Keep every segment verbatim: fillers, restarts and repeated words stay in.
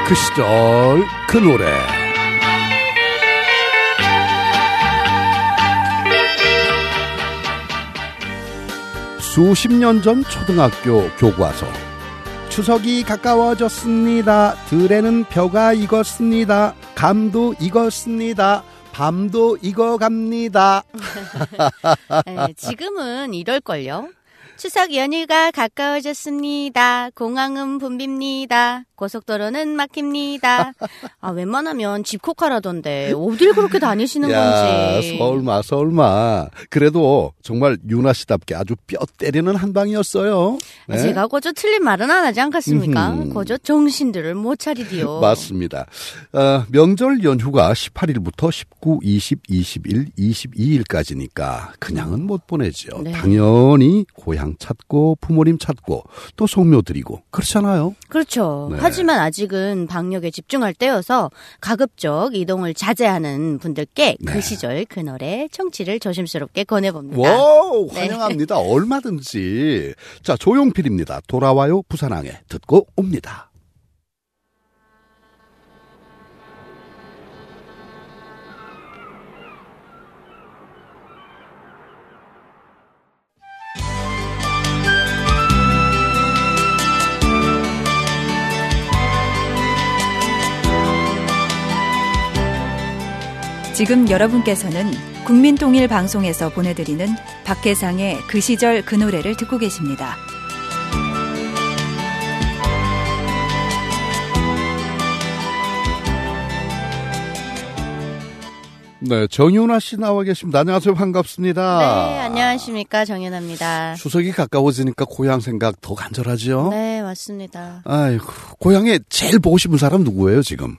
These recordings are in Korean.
그 시절 그 노래. 수십 년 전 초등학교 교과서. 추석이 가까워졌습니다. 들에는 벼가 익었습니다. 감도 익었습니다. 밤도 익어갑니다. 네, 지금은 이럴걸요. 추석 연휴가 가까워졌습니다. 공항은 붐빕니다. 고속도로는 막힙니다. 아, 웬만하면 집콕하라던데 어딜 그렇게 다니시는 야, 건지. 설마 설마. 그래도 정말 유나 씨답게 아주 뼈 때리는 한 방이었어요. 네? 제가 거저 틀린 말은 안 하지 않겠습니까? 음흠. 거저 정신들을 못 차리디요. 맞습니다. 어, 명절 연휴가 십팔 일부터 십구, 이십, 이십일, 이십이 일까지니까 그냥은 못 보내죠. 네. 당연히 고향 찾고 부모님 찾고 또 성묘 드리고 그렇잖아요. 그렇죠. 네. 하지만 아직은 방역에 집중할 때여서 가급적 이동을 자제하는 분들께 네. 그 시절 그 노래 청취를 조심스럽게 권해봅니다. 와우, 네. 환영합니다. 얼마든지. 자, 조용필입니다. 돌아와요 부산항에 듣고 옵니다. 지금 여러분께서는 국민통일방송에서 보내드리는 박혜상의 그 시절 그 노래를 듣고 계십니다. 네, 정윤아 씨 나와 계십니다. 안녕하세요. 반갑습니다. 네, 안녕하십니까. 정연아입니다. 추석이 가까워지니까 고향 생각 더 간절하죠? 네, 맞습니다. 아이고, 고향에 제일 보고 싶은 사람 누구예요, 지금?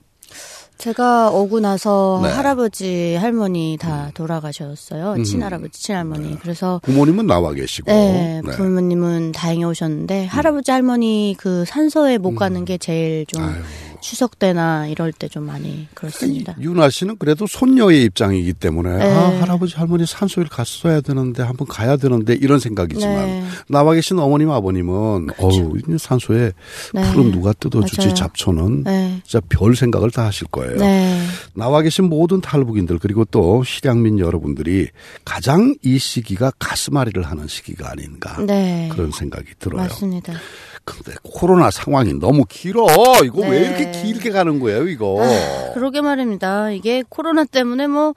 제가 오고 나서 네. 할아버지, 할머니 다 돌아가셨어요. 음. 친할아버지, 친할머니. 네. 그래서 부모님은 나와 계시고. 네, 네. 부모님은 다행히 오셨는데 할아버지, 할머니 그 산소에 못 가는 게 제일 좀 아유. 추석 때나 이럴 때 좀 많이 그렇습니다. 윤아 씨는 그래도 손녀의 입장이기 때문에 네. 아, 할아버지 할머니 산소를 갔어야 되는데 한번 가야 되는데 이런 생각이지만 네. 나와 계신 어머님 아버님은 어우 산소에 네. 풀은 누가 뜯어주지 맞아요. 잡초는 네. 진짜 별 생각을 다 하실 거예요. 네. 나와 계신 모든 탈북인들 그리고 또 실향민 여러분들이 가장 이 시기가 가슴앓이를 하는 시기가 아닌가 네. 그런 생각이 들어요. 맞습니다. 근데 코로나 상황이 너무 길어. 이거 네. 왜 이렇게 길게 가는 거예요, 이거? 아, 그러게 말입니다. 이게 코로나 때문에 뭐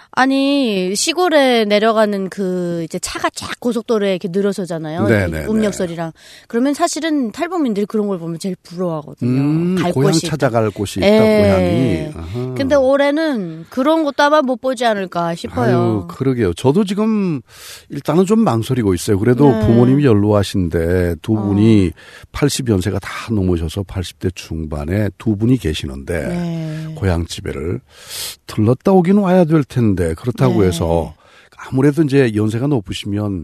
아니 시골에 내려가는 그 이제 차가 쫙 고속도로에 이렇게 늘어서잖아요. 네네네. 음력설이랑 그러면 사실은 탈북민들이 그런 걸 보면 제일 부러워하거든요. 음, 갈 고향 곳이 찾아갈 있다. 곳이 있다, 예. 고향이. 아하. 근데 올해는 그런 것도 아마 못 보지 않을까 싶어요. 아유, 그러게요. 저도 지금 일단은 좀 망설이고 있어요. 그래도 네. 부모님이 연로하신데 두 분이 어. 팔십 연세가 다 넘으셔서 팔십 대 중반에 두 분이 계시는데 네. 고향집에를 들렀다 오긴 와야 될 텐데 그렇다고 네. 해서 아무래도 이제 연세가 높으시면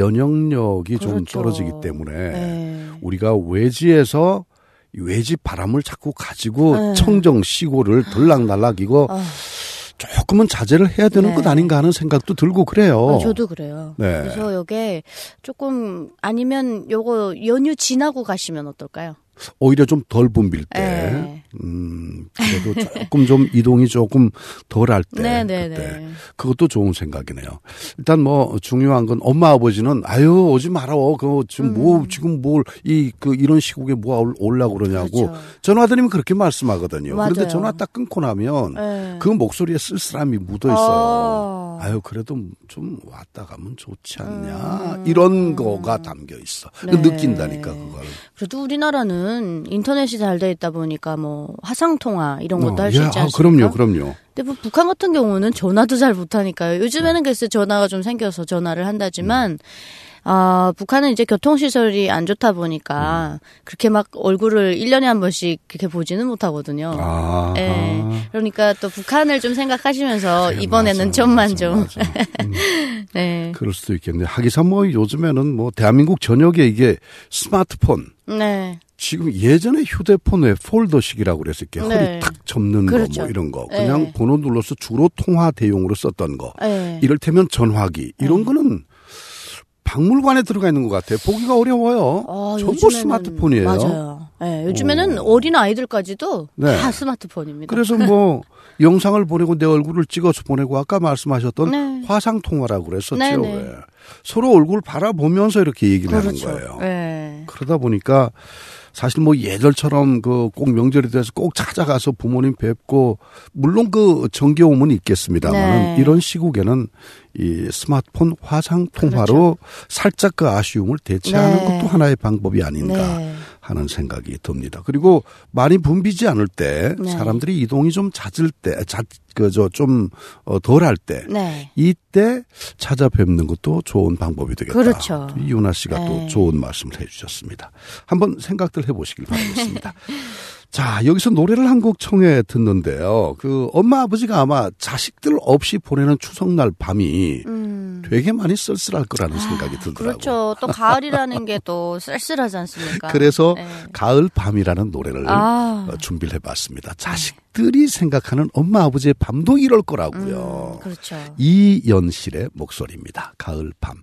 면역력이 좀 그렇죠. 떨어지기 때문에 네. 우리가 외지에서 외지 바람을 자꾸 가지고 네. 청정 시골을 들락날락 이거 아. 조금은 자제를 해야 되는 네. 것 아닌가 하는 생각도 들고 그래요. 아, 저도 그래요. 네. 그래서 요게 조금 아니면 요거 연휴 지나고 가시면 어떨까요? 오히려 좀 덜 붐빌 때, 네. 음, 그래도 조금 좀 이동이 조금 덜 할 때, 네, 네, 그때. 네. 그것도 좋은 생각이네요. 일단 뭐 중요한 건 엄마 아버지는 아유 오지 마라. 그거 지금 뭐 음. 지금 뭘 이 그 이런 시국에 뭐 올라고 그러냐고 그렇죠. 전화 드리면 그렇게 말씀하거든요. 맞아요. 그런데 전화 딱 끊고 나면 네. 그 목소리에 쓸쓸함이 묻어 있어요. 아. 아유 그래도 좀 왔다 가면 좋지 않냐 음. 이런 거가 담겨 있어. 네. 느낀다니까 그걸. 그래도 우리나라는 인터넷이 잘 돼 있다 보니까 뭐 화상 통화 이런 것도 어, 할 수 예, 있지 아, 않습니까? 그럼요, 그럼요. 근데 뭐 북한 같은 경우는 전화도 잘 못하니까요. 요즘에는 글쎄 전화가 좀 생겨서 전화를 한다지만 음. 아, 북한은 이제 교통시설이 안 좋다 보니까 음. 그렇게 막 얼굴을 일 년에 한 번씩 그렇게 보지는 못하거든요. 아, 예. 그러니까 또 북한을 좀 생각하시면서 그래, 이번에는 맞아, 좀만 맞아, 좀. 맞아. 음. 네. 그럴 수도 있겠네. 하기사 뭐 요즘에는 뭐 대한민국 전역에 이게 스마트폰. 네. 지금 예전에 휴대폰에 폴더식이라고 그랬을 게 네. 허리 탁 접는 그렇죠. 거 뭐 이런 거. 그냥 네. 번호 눌러서 주로 통화 대용으로 썼던 거. 네. 이를테면 전화기. 이런 네. 거는 박물관에 들어가 있는 것 같아요. 보기가 어려워요. 아, 전부 요즘에는 스마트폰이에요. 맞아요. 네, 요즘에는 오. 어린 아이들까지도 네. 다 스마트폰입니다. 그래서 뭐 영상을 보내고 내 얼굴을 찍어서 보내고 아까 말씀하셨던 네. 화상통화라고 그랬었죠. 네, 네. 왜. 서로 얼굴 바라보면서 이렇게 얘기를 그렇죠. 하는 거예요. 네. 그러다 보니까 사실 뭐 예절처럼 그 꼭 명절이 돼서 꼭 찾아가서 부모님 뵙고 물론 그 정겨움은 있겠습니다만 네. 이런 시국에는 이 스마트폰 화상 통화로 그렇죠. 살짝 그 아쉬움을 대체하는 네. 것도 하나의 방법이 아닌가 네. 하는 생각이 듭니다. 그리고 많이 붐비지 않을 때 네. 사람들이 이동이 좀 잦을 때, 잦, 그저 좀 덜할 때 네. 이때 찾아뵙는 것도 좋은 방법이 되겠다. 그렇죠. 이윤아 씨가 네. 또 좋은 말씀을 해주셨습니다. 한번 생각들 해보시길 바라겠습니다. 자, 여기서 노래를 한 곡 청해 듣는데요. 그 엄마 아버지가 아마 자식들 없이 보내는 추석날 밤이 음. 되게 많이 쓸쓸할 거라는 생각이 들더라고요. 그렇죠. 또 가을이라는 게 또 쓸쓸하지 않습니까? 그래서 네. 가을 밤이라는 노래를 아. 어, 준비를 해봤습니다. 자식들이 생각하는 엄마 아버지의 밤도 이럴 거라고요. 음, 그렇죠. 이연실의 목소리입니다. 가을 밤.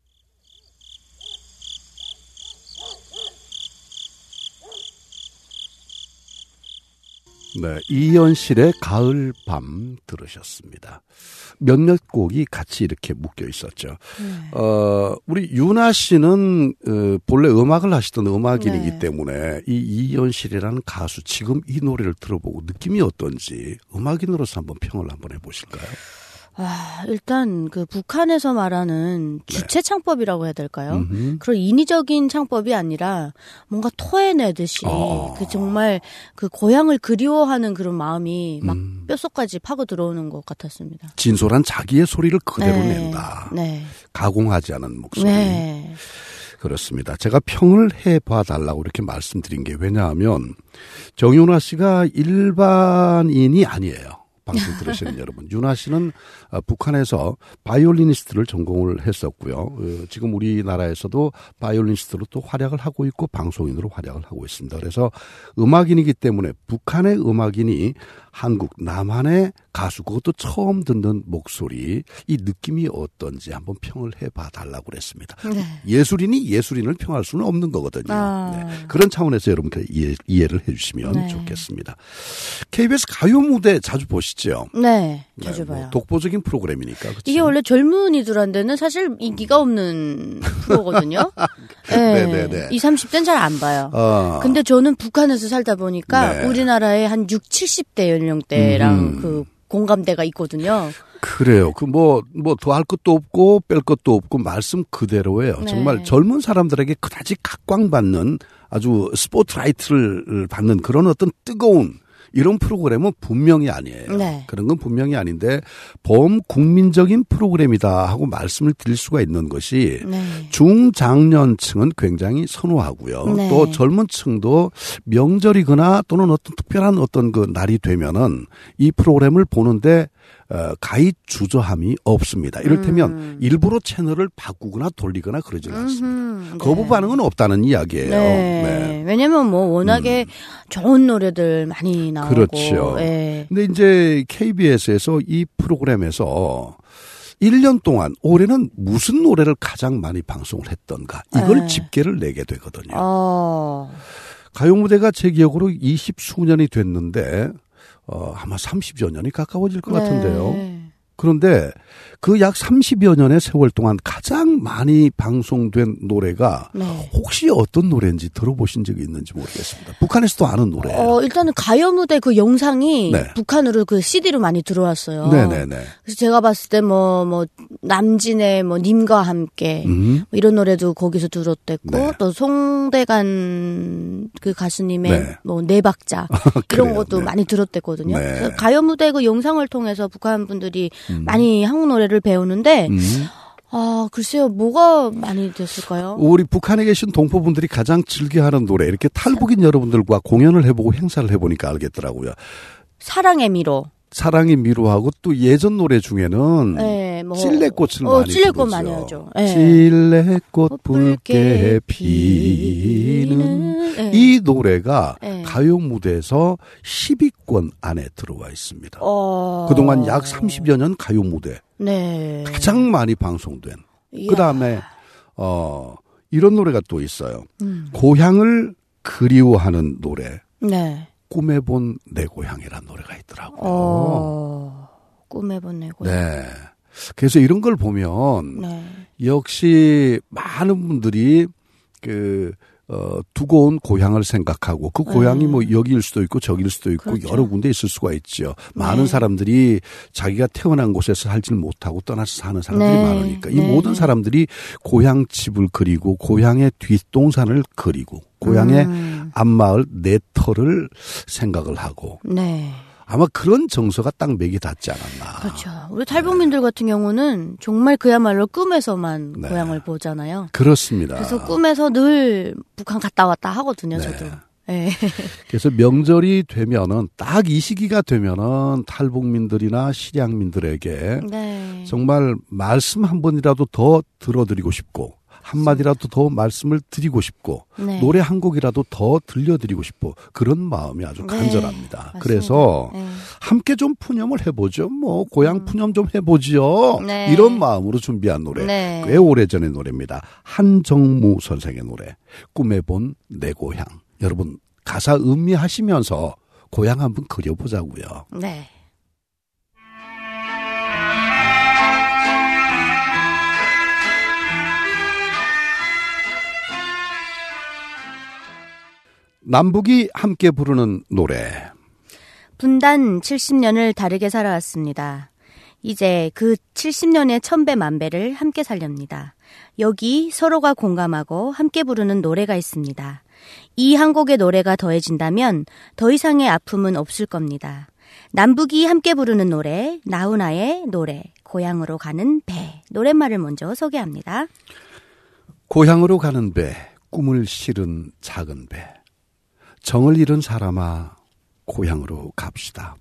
네, 이연실의 가을 밤 들으셨습니다. 몇몇 곡이 같이 이렇게 묶여 있었죠. 네. 어, 우리 윤아 씨는 어, 본래 음악을 하시던 음악인이기 네. 때문에 이 이연실이라는 가수 지금 이 노래를 들어보고 느낌이 어떤지 음악인으로서 한번 평을 한번 해보실까요? 아, 일단 그 북한에서 말하는 주체 창법이라고 해야 될까요? 음흠. 그런 인위적인 창법이 아니라 뭔가 토해내듯이 어. 그 정말 그 고향을 그리워하는 그런 마음이 막 음. 뼈속까지 파고 들어오는 것 같았습니다. 진솔한 자기의 소리를 그대로 네. 낸다. 네. 가공하지 않은 목소리. 네. 그렇습니다. 제가 평을 해봐 달라고 이렇게 말씀드린 게 왜냐하면 정윤아 씨가 일반인이 아니에요. 방송 들으시는 여러분. 윤아 씨는 북한에서 바이올리니스트를 전공을 했었고요. 지금 우리나라에서도 바이올리니스트로 또 활약을 하고 있고 방송인으로 활약을 하고 있습니다. 그래서 음악인이기 때문에 북한의 음악인이 한국 남한의 가수 그것도 처음 듣는 목소리 이 느낌이 어떤지 한번 평을 해봐 달라고 그랬습니다. 네. 예술인이 예술인을 평할 수는 없는 거거든요. 아. 네. 그런 차원에서 여러분께 이해, 이해를 해주시면 네. 좋겠습니다. 케이비에스 가요 무대 자주 보시죠? 네. 자주 네, 뭐 봐요. 독보적인 프로그램이니까. 그렇죠? 이게 원래 젊은이들한테는 사실 인기가 없는 프로거든요. 네. 네네네. 이십, 삼십 대는 잘 안 봐요. 어. 근데 저는 북한에서 살다 보니까 네. 우리나라의 한 육십, 칠십 대 연령대랑 음. 그 공감대가 있거든요. 그래요. 그 뭐, 뭐 더 할 것도 없고 뺄 것도 없고 말씀 그대로예요. 네. 정말 젊은 사람들에게 그다지 각광받는 아주 스포트라이트를 받는 그런 어떤 뜨거운 이런 프로그램은 분명히 아니에요. 네. 그런 건 분명히 아닌데 범국민적인 프로그램이다 하고 말씀을 드릴 수가 있는 것이 네. 중장년층은 굉장히 선호하고요. 네. 또 젊은 층도 명절이거나 또는 어떤 특별한 어떤 그 날이 되면은 이 프로그램을 보는데 어, 가히 주저함이 없습니다. 이를테면 음. 일부러 채널을 바꾸거나 돌리거나 그러지는 않습니다. 네. 거부 반응은 없다는 이야기예요. 네. 네. 왜냐면 뭐 워낙에 음. 좋은 노래들 많이 나오고. 그렇죠. 네. 근데 이제 케이비에스에서 이 프로그램에서 일 년 동안 올해는 무슨 노래를 가장 많이 방송을 했던가 이걸 네. 집계를 내게 되거든요. 어. 가요 무대가 제 기억으로 이십 수년이 됐는데 어, 아마 삼십여 년이 가까워질 것 네. 같은데요. 그런데 그 약 삼십여 년의 세월 동안 가장 많이 방송된 노래가 네. 혹시 어떤 노래인지 들어보신 적이 있는지 모르겠습니다. 북한에서도 아는 노래예요. 어, 일단은 가요 무대 그 영상이 네. 북한으로 그 씨디로 많이 들어왔어요. 네네네. 그래서 제가 봤을 때 뭐, 뭐, 남진의 뭐, 님과 함께, 음. 뭐 이런 노래도 거기서 들었댔고, 네. 또 송대관 그 가수님의 네. 뭐, 네 박자, 이런 그래요. 것도 네. 많이 들었댔거든요. 네. 그래서 가요 무대 그 영상을 통해서 북한 분들이 음. 많이 한국 노래를 배우는데, 음. 아, 글쎄요, 뭐가 많이 됐을까요? 우리 북한에 계신 동포분들이 가장 즐겨하는 노래 이렇게 탈북인 여러분들과 공연을 해보고 행사를 해보니까 알겠더라고요. 사랑의 미로. 사랑의 미로하고 또 예전 노래 중에는 네, 뭐. 찔레꽃을 어, 많이 찔레꽃 부르죠. 많이 하죠. 네. 찔레꽃 붉게 피는 네. 이 노래가 네. 가요 무대에서 십 위권 안에 들어와 있습니다. 어... 그동안 약 삼십여 년 가요 무대 네. 가장 많이 방송된. 이야. 그다음에 어 이런 노래가 또 있어요. 음. 고향을 그리워하는 노래. 네. 꿈에 본 내 고향이라는 노래가 있더라고요. 어, 꿈에 본 내 고향. 네. 그래서 이런 걸 보면 네. 역시 많은 분들이 그 어, 두고 온 고향을 생각하고 그 고향이 네. 뭐 여기일 수도 있고 저기일 수도 있고 그렇죠. 여러 군데 있을 수가 있죠. 많은 네. 사람들이 자기가 태어난 곳에서 살지를 못하고 떠나서 사는 사람들이 네. 많으니까 이 네. 모든 사람들이 고향 집을 그리고 고향의 뒷동산을 그리고 고향의 음. 앞마을 내터를 생각을 하고 네. 아마 그런 정서가 딱 맥이 닿지 않았나. 그렇죠. 우리 탈북민들 네. 같은 경우는 정말 그야말로 꿈에서만 네. 고향을 보잖아요. 그렇습니다. 그래서 꿈에서 늘 북한 갔다 왔다 하거든요, 네. 저도. 네. 그래서 명절이 되면은 딱 이 시기가 되면은 탈북민들이나 실향민들에게 네. 정말 말씀 한 번이라도 더 들어드리고 싶고 한마디라도 더 말씀을 드리고 싶고 네. 노래 한 곡이라도 더 들려드리고 싶고 그런 마음이 아주 간절합니다. 네. 그래서 네. 함께 좀 푸념을 해보죠. 뭐 고향 푸념 좀 해보지요. 네. 이런 마음으로 준비한 노래. 네. 꽤 오래전의 노래입니다. 한정무 선생의 노래. 꿈에 본 내 고향. 여러분 가사 음미하시면서 고향 한번 그려보자고요. 네. 남북이 함께 부르는 노래. 분단 칠십 년을 다르게 살아왔습니다. 이제 그 칠십 년의 천배 만배를 함께 살렵니다. 여기 서로가 공감하고 함께 부르는 노래가 있습니다. 이 한 곡의 노래가 더해진다면 더 이상의 아픔은 없을 겁니다. 남북이 함께 부르는 노래, 나훈아의 노래, 고향으로 가는 배. 노랫말을 먼저 소개합니다. 고향으로 가는 배, 꿈을 실은 작은 배. 정을 잃은 사람아, 고향으로 갑시다.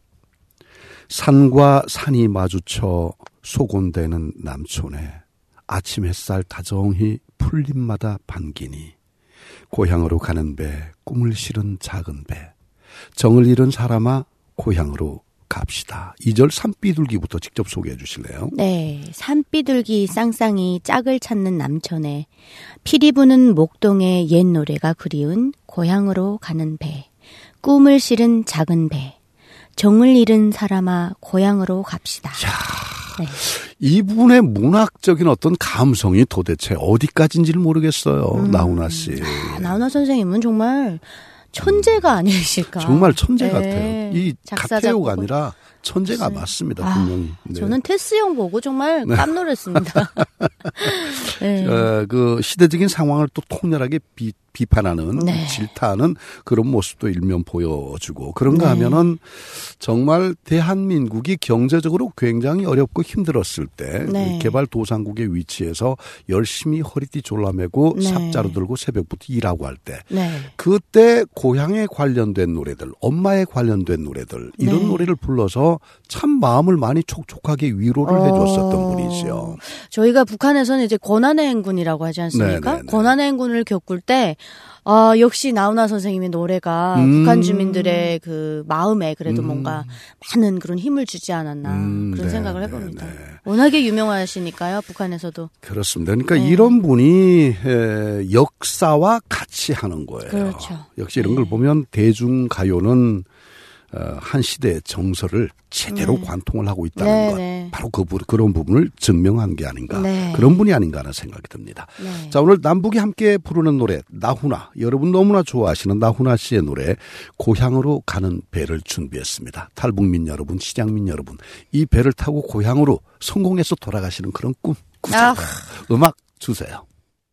산과 산이 마주쳐 소곤대는 남촌에 아침 햇살 다정히 풀잎마다 반기니 고향으로 가는 배, 꿈을 실은 작은 배. 정을 잃은 사람아, 고향으로 갑시다. 이 절 산비둘기부터 직접 소개해 주실래요? 네, 산비둘기 쌍쌍이 짝을 찾는 남촌에 피리 부는 목동의 옛 노래가 그리운 고향으로 가는 배, 꿈을 실은 작은 배, 정을 잃은 사람아 고향으로 갑시다. 야, 네. 이분의 문학적인 어떤 감성이 도대체 어디까지인지를 모르겠어요. 음. 나훈아 씨. 아, 나훈아 선생님은 정말 천재가 아니실까. 정말 천재 네. 같아요. 이 가태호가 아니라 천재가 무슨. 맞습니다. 아, 분명히. 네. 저는 테스 형 보고 정말 깜놀했습니다. 네. 어, 그 시대적인 상황을 또 통렬하게 비, 비판하는 네. 질타하는 그런 모습도 일면 보여주고 그런가 네. 하면은 정말 대한민국이 경제적으로 굉장히 어렵고 힘들었을 때 네. 개발도상국의 위치에서 열심히 허리띠 졸라매고 네. 삽자루 들고 새벽부터 일하고 할 때 네. 그때 고향에 관련된 노래들, 엄마에 관련된 노래들 이런 네. 노래를 불러서 참 마음을 많이 촉촉하게 위로를 어... 해줬었던 분이죠. 저희가 북한에서는 이제 권한의 행군이라고 하지 않습니까? 네네네. 권한의 행군을 겪을 때 아, 역시 나훈아 선생님의 노래가 음. 북한 주민들의 그 마음에 그래도 음. 뭔가 많은 그런 힘을 주지 않았나 음, 그런 네, 생각을 네, 해봅니다. 네. 워낙에 유명하시니까요, 북한에서도. 그렇습니다. 그러니까 네. 이런 분이 역사와 같이 하는 거예요. 그렇죠. 역시 이런 걸 네. 보면 대중가요는 한 시대의 정서를 제대로 네. 관통을 하고 있다는 네, 것. 네. 바로 그, 그런 부분을 증명한 게 아닌가. 네. 그런 분이 아닌가 하는 생각이 듭니다. 네. 자, 오늘 남북이 함께 부르는 노래 나훈아. 여러분 너무나 좋아하시는 나훈아 씨의 노래 고향으로 가는 배를 준비했습니다. 탈북민 여러분, 실향민 여러분. 이 배를 타고 고향으로 성공해서 돌아가시는 그런 꿈 꾸세요. 아. 음악 주세요.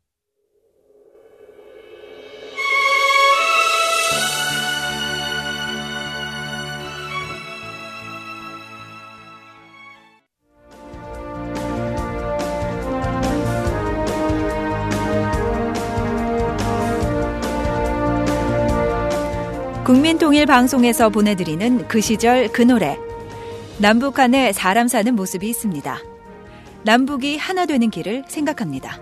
국민통일방송에서 보내드리는 그 시절 그 노래. 남북한에 사람 사는 모습이 있습니다. 남북이 하나 되는 길을 생각합니다.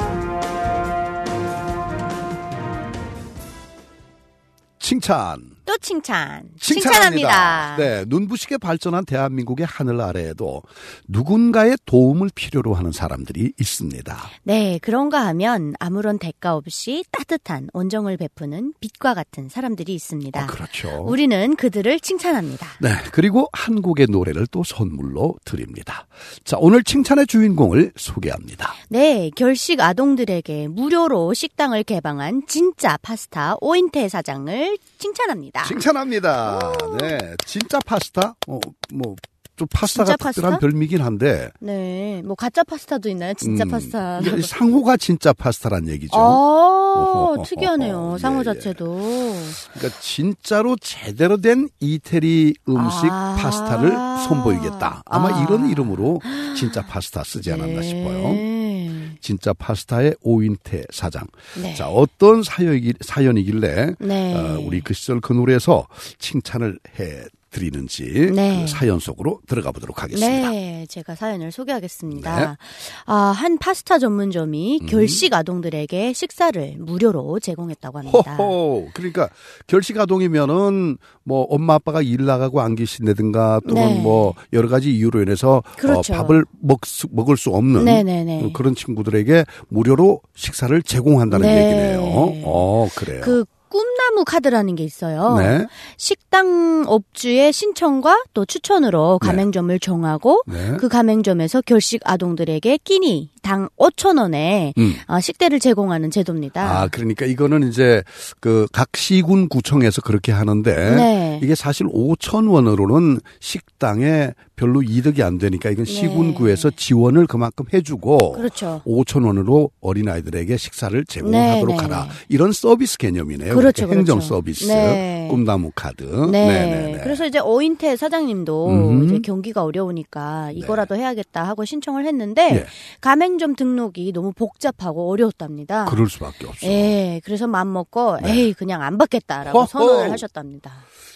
칭찬 또 칭찬. 칭찬합니다. 칭찬합니다. 네, 눈부시게 발전한 대한민국의 하늘 아래에도 누군가의 도움을 필요로 하는 사람들이 있습니다. 네, 그런가 하면 아무런 대가 없이 따뜻한 온정을 베푸는 빛과 같은 사람들이 있습니다. 아, 그렇죠. 우리는 그들을 칭찬합니다. 네, 그리고 한 곡의 노래를 또 선물로 드립니다. 자, 오늘 칭찬의 주인공을 소개합니다. 네, 결식 아동들에게 무료로 식당을 개방한 진짜 파스타 오인태 사장을 칭찬합니다. 칭찬합니다. 네, 진짜 파스타? 어, 뭐, 좀 파스타가 진짜 특별한 파스타? 별미긴 한데. 네, 뭐 가짜 파스타도 있나요? 진짜 음, 파스타. 이게 상호가 진짜 파스타란 얘기죠. 아, 특이하네요. 예, 상호 예. 자체도. 그러니까 진짜로 제대로 된 이태리 음식 아. 파스타를 선보이겠다. 아마 아. 이런 이름으로 진짜 파스타 쓰지 않았나 네. 싶어요. 진짜 파스타의 오인태 사장. 네. 자, 어떤 사연이길, 사연이길래 네. 어, 우리 그 시절 그 노래에서 칭찬을 해 드리는지 네. 그 사연 속으로 들어가 보도록 하겠습니다. 네, 제가 사연을 소개하겠습니다. 네. 아, 한 파스타 전문점이 음. 결식 아동들에게 식사를 무료로 제공했다고 합니다. 호호. 그러니까 결식 아동이면은 뭐 엄마 아빠가 일 나가고 안 계신다든가 또는 네. 뭐 여러 가지 이유로 인해서 그렇죠. 어, 밥을 먹, 수, 먹을 수 없는 네네네. 그런 친구들에게 무료로 식사를 제공한다는 네. 얘기네요. 어, 그래요. 그 꿈나무 카드라는 게 있어요. 네. 식당 업주의 신청과 또 추천으로 가맹점을 정하고 네. 그 가맹점에서 결식 아동들에게 끼니 당 오천 원에 음. 어, 식대를 제공하는 제도입니다. 아, 그러니까 이거는 이제 그 각 시군 구청에서 그렇게 하는데 네. 이게 사실 오천 원으로는 식당에 별로 이득이 안 되니까 이건 네. 시군구에서 지원을 그만큼 해주고 그렇죠. 오천 원으로 어린아이들에게 식사를 제공하도록 네, 네, 하라. 네. 이런 서비스 개념이네요. 그렇죠, 그렇게 행정 그렇죠. 서비스, 네. 꿈나무 카드. 네. 네네네. 그래서 이제 오인태 사장님도 음흠. 이제 경기가 어려우니까 이거라도 해야겠다 하고 신청을 했는데 네. 가맹점 등록이 너무 복잡하고 어려웠답니다. 그럴 수밖에 없어. 예, 그래서 마음 먹고 네. 에이 그냥 안 받겠다라고 허허. 선언을 하셨답니다.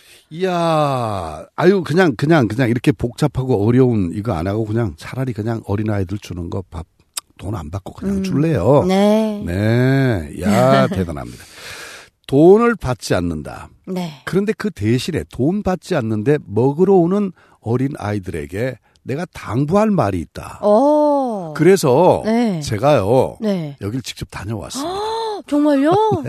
이야, 아유, 그냥, 그냥, 그냥 이렇게 복잡하고 어려운 이거 안 하고 그냥 차라리 그냥 어린아이들 주는 거 밥 돈 안 받고 그냥 음. 줄래요. 네. 네. 야, 대단합니다. 돈을 받지 않는다. 네. 그런데 그 대신에 돈 받지 않는데 먹으러 오는 어린 아이들에게 내가 당부할 말이 있다. 어. 그래서 네. 제가요. 네. 여길 직접 다녀왔습니다. 정말요?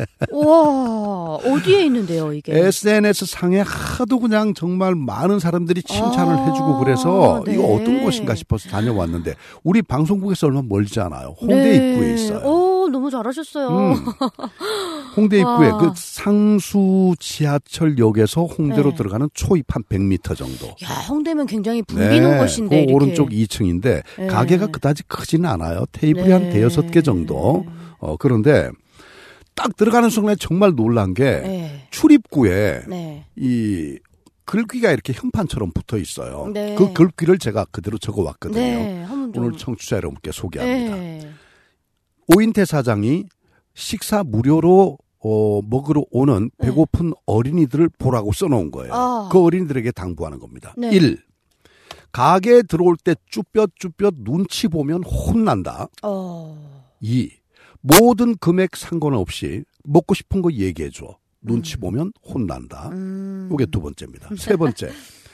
와, 어디에 있는데요, 이게? 에스엔에스 상에 하도 그냥 정말 많은 사람들이 칭찬을 아, 해주고 그래서 네. 이거 어떤 곳인가 싶어서 다녀왔는데 우리 방송국에서 얼마 멀지 않아요. 홍대 네. 입구에 있어요. 오, 너무 잘하셨어요. 음. 홍대 입구에 와. 그 상수 지하철역에서 홍대로 네. 들어가는 초입 한 백 미터 정도. 야, 홍대면 굉장히 붐비는 네, 곳인데. 그 이렇게. 오른쪽 이 층인데 네. 가게가 그다지 크지는 않아요. 테이블이 네. 한 대여섯 개 정도. 어, 그런데 딱 들어가는 순간에 정말 놀란 게 네. 출입구에 네. 이 글귀가 이렇게 현판처럼 붙어 있어요. 네. 그 글귀를 제가 그대로 적어 왔거든요. 네. 한번 좀. 오늘 청취자 여러분께 소개합니다. 네. 오인태 사장이 식사 무료로 어, 먹으러 오는 배고픈 어린이들을 보라고 써놓은 거예요. 아. 그 어린이들에게 당부하는 겁니다. 네. 일. 가게에 들어올 때 쭈뼛쭈뼛 눈치 보면 혼난다. 어. 이. 모든 금액 상관없이 먹고 싶은 거 얘기해줘. 눈치 음. 보면 혼난다. 음. 이게 두 번째입니다. 세 번째.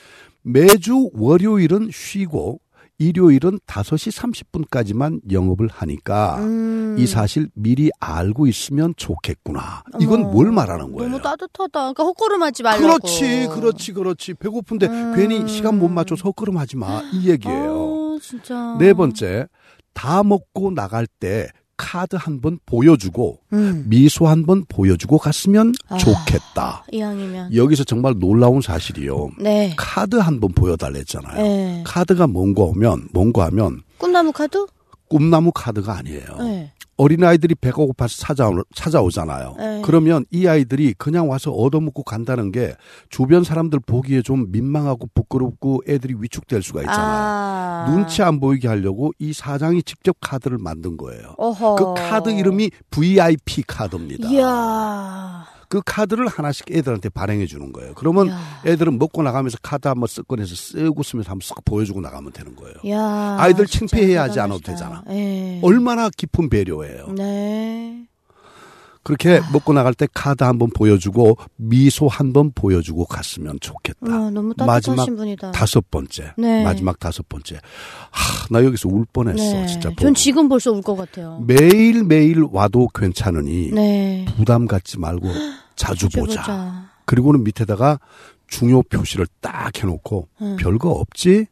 매주 월요일은 쉬고 일요일은 다섯 시 삼십 분까지만 영업을 하니까 음. 이 사실 미리 알고 있으면 좋겠구나. 이건 어머, 뭘 말하는 거예요? 너무 따뜻하다. 그러니까 헛걸음하지 말라고. 그렇지, 그렇지, 그렇지. 배고픈데 음. 괜히 시간 못 맞춰서 헛걸음하지 마. 이 얘기예요. 어, 진짜. 네 번째, 다 먹고 나갈 때 카드 한 번 보여주고 음. 미소 한 번 보여주고 갔으면 아. 좋겠다. 이왕이면. 여기서 정말 놀라운 사실이요. 네. 카드 한 번 보여달랬잖아요. 네. 카드가 뭔가 하면 뭔가 하면 꿈나무 카드? 꿈나무 카드가 아니에요. 네. 어린아이들이 배가 고파서 찾아오, 찾아오잖아요. 네. 그러면 이 아이들이 그냥 와서 얻어먹고 간다는 게 주변 사람들 보기에 좀 민망하고 부끄럽고 애들이 위축될 수가 있잖아요. 아. 눈치 안 보이게 하려고 이 사장이 직접 카드를 만든 거예요. 어허. 그 카드 이름이 브이아이피 카드입니다. 이야. 그 카드를 하나씩 애들한테 발행해 주는 거예요. 그러면 이야. 애들은 먹고 나가면서 카드 한번 쓱 꺼내서 쓱 웃으면서 한번 쓱 보여주고 나가면 되는 거예요. 이야. 아이들 진짜 창피해하지 않아도 대단하시다. 되잖아. 예. 얼마나 깊은 배려예요. 네. 그렇게 아. 먹고 나갈 때 카드 한번 보여주고 미소 한번 보여주고 갔으면 좋겠다. 아, 너무 따뜻하신 마지막 분이다. 다섯 번째. 네. 마지막 다섯 번째. 하, 나 여기서 울 뻔했어. 네. 진짜. 전 보고. 지금 벌써 울 것 같아요. 매일매일 와도 괜찮으니 네. 부담 갖지 말고 자주, 자주 보자. 보자. 그리고는 밑에다가 중요 표시를 딱 해놓고 음. 별거 없지?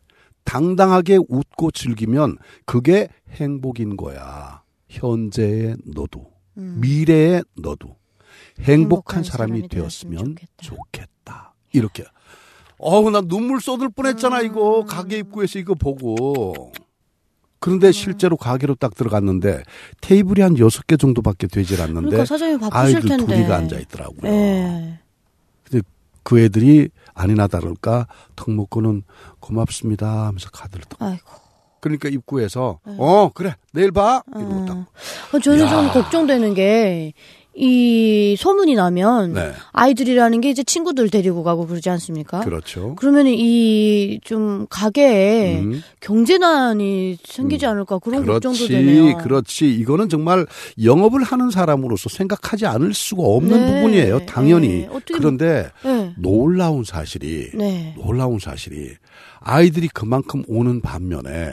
당당하게 웃고 즐기면 그게 행복인 거야. 현재의 너도 음. 미래의 너도 행복한, 행복한 사람이, 사람이 되었으면 되었으면 좋겠다. 좋겠다. 이렇게. 어우, 나 눈물 쏟을 뻔했잖아. 음. 이거 가게 입구에서 이거 보고. 그런데 실제로 가게로 딱 들어갔는데 테이블이 한 여섯 개 정도밖에 되질 않는데 그러니까 사장님 바쁘실 아이들 텐데. 둘이가 앉아 있더라고요. 네. 근데 그 애들이 아니나 다를까 턱 먹고는 고맙습니다 하면서 카드를 딱. 아이고. 그러니까 입구에서 어 그래 내일 봐 이러고 딱. 어, 저는 야. 좀 걱정되는 게, 이 소문이 나면 네. 아이들이라는 게 이제 친구들 데리고 가고 그러지 않습니까? 그렇죠. 그러면 이 좀 가게에 음. 경제난이 생기지 않을까 그런 걱정도 그렇지, 되네요. 그렇지. 이거는 정말 영업을 하는 사람으로서 생각하지 않을 수가 없는 네. 부분이에요. 당연히. 네. 어떻게- 그런데 네. 놀라운 사실이 네. 놀라운 사실이 아이들이 그만큼 오는 반면에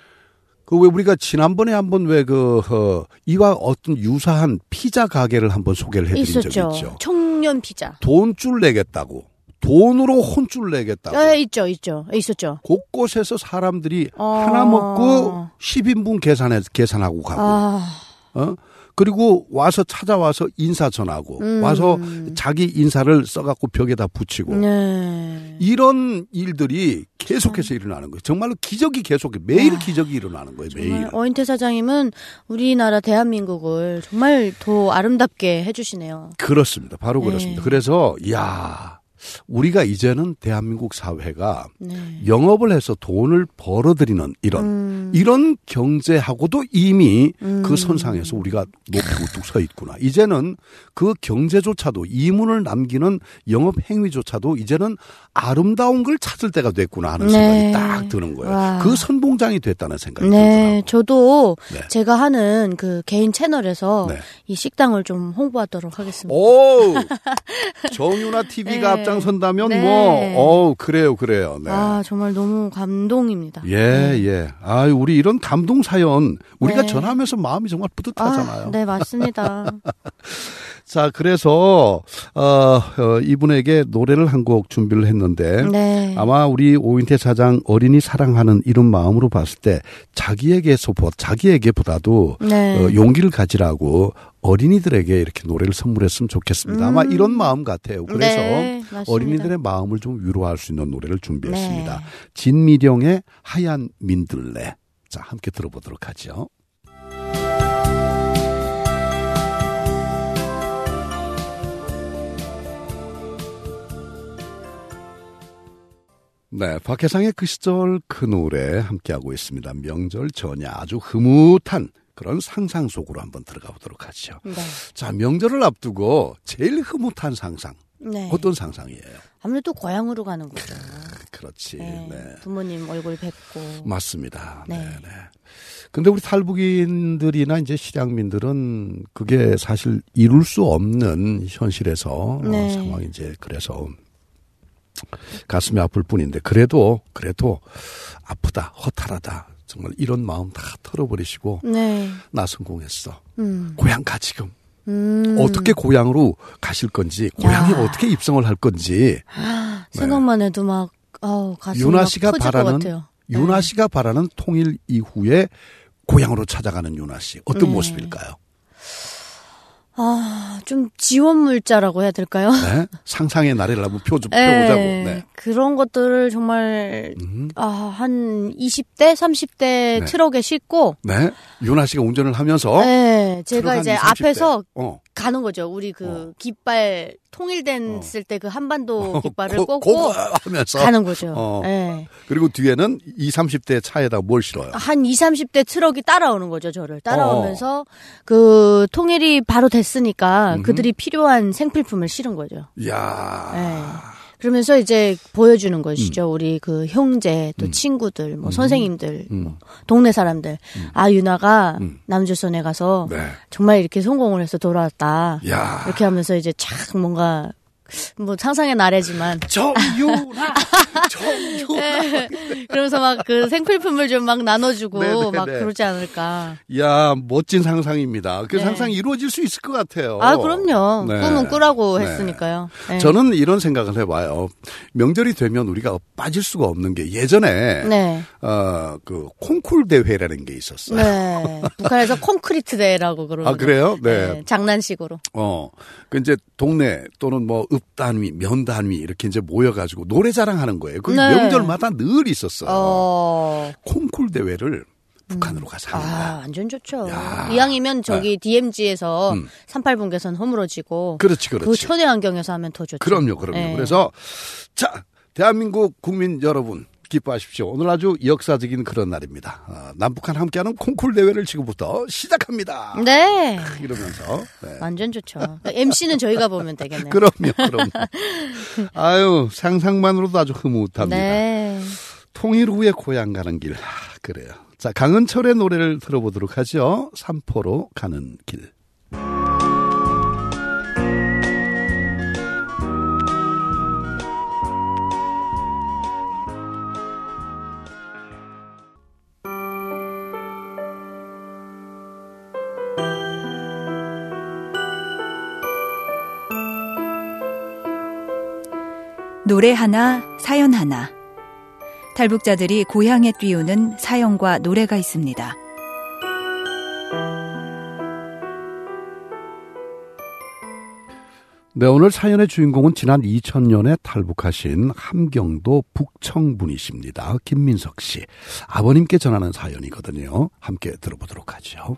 그 왜 우리가 지난번에 한번 왜 그 어, 이와 어떤 유사한 피자 가게를 한번 소개를 해드린 적이 있었죠. 있죠. 청년 피자. 돈줄 내겠다고, 돈으로 혼줄 내겠다고. 아, 있죠, 있죠, 있었죠. 곳곳에서 사람들이 어. 하나 먹고 십 인분 계산해 계산하고 가고. 아, 어? 그리고 와서 찾아와서 인사 전하고 음. 와서 자기 인사를 써갖고 벽에다 붙이고 네. 이런 일들이 계속해서 일어나는 거예요. 정말로 기적이 계속해 매일 야. 기적이 일어나는 거예요. 매일. 정말 어인태 사장님은 우리나라 대한민국을 정말 더 아름답게 해주시네요. 그렇습니다. 바로 네. 그렇습니다. 그래서 야 우리가 이제는 대한민국 사회가 네. 영업을 해서 돈을 벌어들이는 이런 음. 이런 경제하고도 이미 음. 그 선상에서 우리가 높이 우뚝 서 있구나. 이제는 그 경제조차도 이문을 남기는 영업 행위조차도 이제는 아름다운 걸 찾을 때가 됐구나 하는 네. 생각이 딱 드는 거예요. 와. 그 선봉장이 됐다는 생각이 네, 들더라고요. 저도 네. 제가 하는 그 개인 채널에서 네. 이 식당을 좀 홍보하도록 하겠습니다. 오, 정유나 티비가 네. 앞장선다면 네. 뭐, 어, 그래요, 그래요. 네. 아, 정말 너무 감동입니다. 예, 네. 예. 아, 우리 이런 감동 사연 우리가 네. 전하면서 마음이 정말 뿌듯하잖아요. 아, 네, 맞습니다. 자, 그래서 어, 어, 이분에게 노래를 한 곡 준비를 했는데 네. 아마 우리 오인태 사장 어린이 사랑하는 이런 마음으로 봤을 때 자기에게서 자기에게보다도 네. 어, 용기를 가지라고 어린이들에게 이렇게 노래를 선물했으면 좋겠습니다. 아마 음. 이런 마음 같아요. 그래서 네, 맞습니다. 어린이들의 마음을 좀 위로할 수 있는 노래를 준비했습니다. 네. 진미령의 하얀 민들레. 자, 함께 들어보도록 하죠. 네, 박혜상의 그 시절 그 노래 함께하고 있습니다. 명절 전야 아주 흐뭇한 그런 상상 속으로 한번 들어가 보도록 하죠. 네. 자, 명절을 앞두고 제일 흐뭇한 상상. 네. 어떤 상상이에요? 아무래도 고향으로 가는 거죠. 그렇지. 네. 네. 부모님 얼굴 뵙고. 맞습니다. 네. 네. 네. 근데 우리 탈북인들이나 이제 실향민들은 그게 사실 이룰 수 없는 현실에서 네. 어, 상황이 이제 그래서 가슴이 아플 뿐인데 그래도 그래도 아프다, 허탈하다. 정말 이런 마음 다 털어버리시고 네. 나 성공했어. 음. 고향 가 지금. 음. 어떻게 고향으로 가실 건지, 고향에 야. 어떻게 입성을 할 건지. 생각만 해도 막 아우 가슴이 윤아 막 씨가 터질 것 바라는 같아요. 윤아 네. 씨가 바라는 통일 이후에 고향으로 찾아가는 윤아 씨 어떤 네. 모습일까요? 아, 좀 지원 물자라고 해야 될까요? 네? 상상의 나래를 한번 펴, 펴보자고. 네. 네. 그런 것들을 정말 음. 아, 한 이십 대, 삼십 대 네. 트럭에 싣고 네. 윤아 씨가 운전을 하면서 네, 제가 트럭 한 이제 이십, 삼십 대. 앞에서 어. 가는 거죠. 우리 그 어. 깃발 통일됐을 때 그 한반도 깃발을 고- 꽂고 고고 하면서 가는 거죠. 어. 네. 그리고 뒤에는 이십, 삼십 대 차에다 뭘 실어요? 한 이십, 삼십 대 트럭이 따라오는 거죠, 저를. 따라오면서 그 통일이 바로 됐으니까 음흠. 그들이 필요한 생필품을 실은 거죠. 이야. 네. 그러면서 이제 보여주는 것이죠. 음. 우리 그 형제, 또 음. 친구들, 뭐 음. 선생님들, 음. 뭐 동네 사람들. 음. 아, 유나가 음. 남조선에 가서 네. 정말 이렇게 성공을 해서 돌아왔다. 야. 이렇게 하면서 이제 착 뭔가 뭐 상상의 나래지만 정유나 정유나 네. 그러면서 막 그 생필품을 좀 막 나눠주고 네네네. 막 그러지 않을까. 야 멋진 상상입니다. 그 네. 상상이 이루어질 수 있을 것 같아요. 아 그럼요. 네. 꿈은 꾸라고 네. 했으니까요. 네. 저는 이런 생각을 해봐요. 명절이 되면 우리가 빠질 수가 없는 게 예전에 네. 어, 그 콩쿨 대회라는 게 있었어요. 네. 북한에서 콘크리트 대회라고 그러는. 아 그래요? 네. 네. 장난식으로. 어, 그 이제 동네 또는 뭐 읍단위, 면단위 이렇게 이제 모여가지고 노래 자랑하는 거예요. 그 네. 명절마다 늘 있었어요. 어... 콩쿨 대회를 북한으로 가서 합니다. 아, 완전 좋죠. 야. 이왕이면 저기 네. 디엠지에서 음. 삼십팔 분계선 허물어지고. 그렇지, 그렇지. 그 천혜 환경에서 하면 더 좋죠. 그럼요, 그럼요. 네. 그래서 자, 대한민국 국민 여러분 기뻐하십시오. 오늘 아주 역사적인 그런 날입니다. 어, 남북한 함께하는 콩쿨 대회를 지금부터 시작합니다. 네. 이러면서 네. 완전 좋죠. 엠씨는 저희가 보면 되겠네요. 그럼요, 그럼요. 아유 상상만으로도 아주 흐뭇합니다. 네. 통일 후에 고향 가는 길. 아, 그래요. 자, 강은철의 노래를 들어보도록 하죠. 삼포로 가는 길. 노래 하나, 사연 하나. 탈북자들이 고향에 띄우는 사연과 노래가 있습니다. 네, 오늘 사연의 주인공은 지난 이천 년에 탈북하신 함경도 북청분이십니다. 김민석 씨. 아버님께 전하는 사연이거든요. 함께 들어보도록 하죠.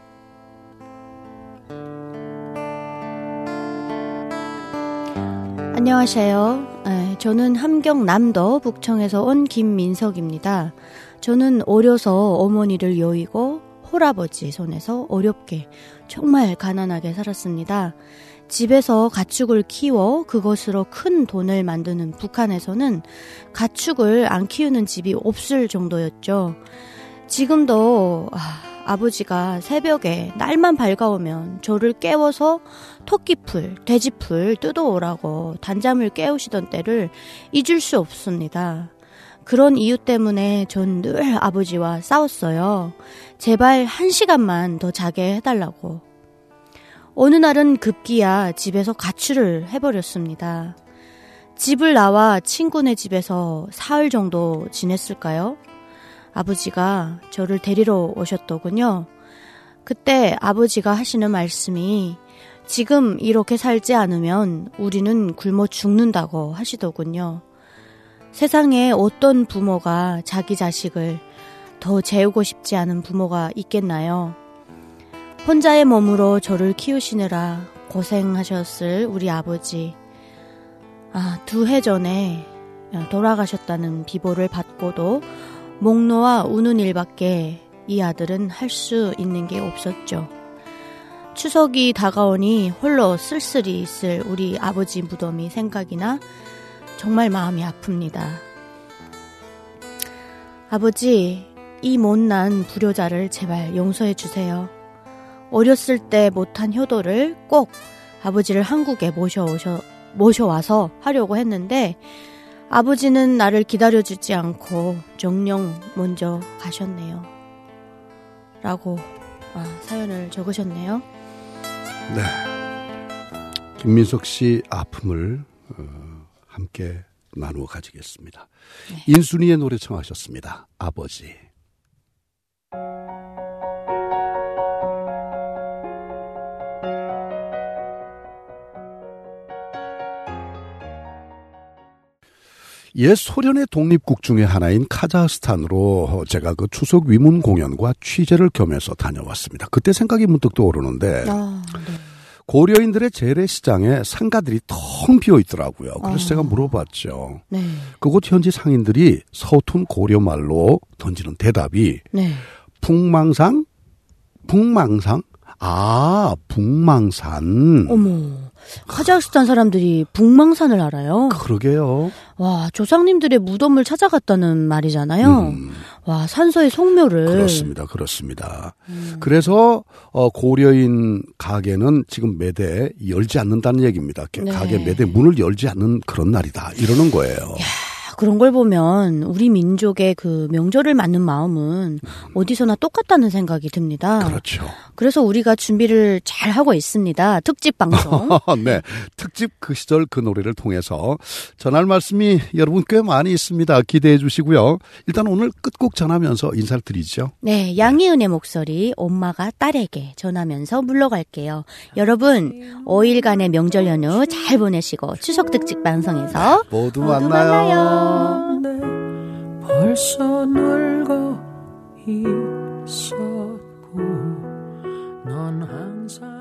안녕하세요. 네, 저는 함경남도 북청에서 온 김민석입니다. 저는 어려서 어머니를 여의고 홀아버지 손에서 어렵게 정말 가난하게 살았습니다. 집에서 가축을 키워 그것으로 큰 돈을 만드는 북한에서는 가축을 안 키우는 집이 없을 정도였죠. 지금도 아, 아버지가 새벽에 날만 밝아오면 저를 깨워서 토끼풀, 돼지풀 뜯어오라고 단잠을 깨우시던 때를 잊을 수 없습니다. 그런 이유 때문에 전 늘 아버지와 싸웠어요. 제발 한 시간만 더 자게 해달라고. 어느 날은 급기야 집에서 가출을 해버렸습니다. 집을 나와 친구네 집에서 사흘 정도 지냈을까요? 아버지가 저를 데리러 오셨더군요. 그때 아버지가 하시는 말씀이 지금 이렇게 살지 않으면 우리는 굶어 죽는다고 하시더군요. 세상에 어떤 부모가 자기 자식을 더 재우고 싶지 않은 부모가 있겠나요? 혼자의 몸으로 저를 키우시느라 고생하셨을 우리 아버지. 아, 두 해 전에 돌아가셨다는 비보를 받고도 목 놓아 우는 일밖에 이 아들은 할 수 있는 게 없었죠. 추석이 다가오니 홀로 쓸쓸히 있을 우리 아버지 무덤이 생각이나 정말 마음이 아픕니다. 아버지, 이 못난 불효자를 제발 용서해 주세요. 어렸을 때 못한 효도를 꼭 아버지를 한국에 모셔오셔, 모셔와서 하려고 했는데 아버지는 나를 기다려주지 않고 정녕 먼저 가셨네요. 라고 아, 사연을 적으셨네요. 네, 김민석 씨 아픔을 어, 함께 나누어 가지겠습니다. 네. 인순이의 노래 청하셨습니다. 아버지. 옛 소련의 독립국 중에 하나인 카자흐스탄으로 제가 그 추석 위문 공연과 취재를 겸해서 다녀왔습니다. 그때 생각이 문득 떠오르는데 아, 네. 고려인들의 재래시장에 상가들이 텅 비어 있더라고요. 그래서 아. 제가 물어봤죠. 네. 그곳 현지 상인들이 서툰 고려말로 던지는 대답이 네. 북망상? 북망상? 아, 북망산. 어머, 카자흐스탄 사람들이 북망산을 알아요. 그러게요. 와, 조상님들의 무덤을 찾아갔다는 말이잖아요. 음. 와, 산소의 속묘를. 그렇습니다. 그렇습니다. 음. 그래서 어, 고려인 가게는 지금 매대 열지 않는다는 얘기입니다. 네. 가게 매대 문을 열지 않는 그런 날이다. 이러는 거예요. 야. 그런 걸 보면 우리 민족의 그 명절을 맞는 마음은 어디서나 똑같다는 생각이 듭니다. 그렇죠. 그래서 우리가 준비를 잘 하고 있습니다. 특집 방송. 네. 특집 그 시절 그 노래를 통해서 전할 말씀이 여러분 꽤 많이 있습니다. 기대해 주시고요. 일단 오늘 끝곡 전하면서 인사를 드리죠. 네. 양희은의 목소리 엄마가 딸에게 전하면서 물러갈게요. 여러분 오 일간의 명절 연휴 잘 보내시고 추석 특집 방송에서 모두, 모두 만나요. 만나요. 벌써 늙어 있었고 넌 항상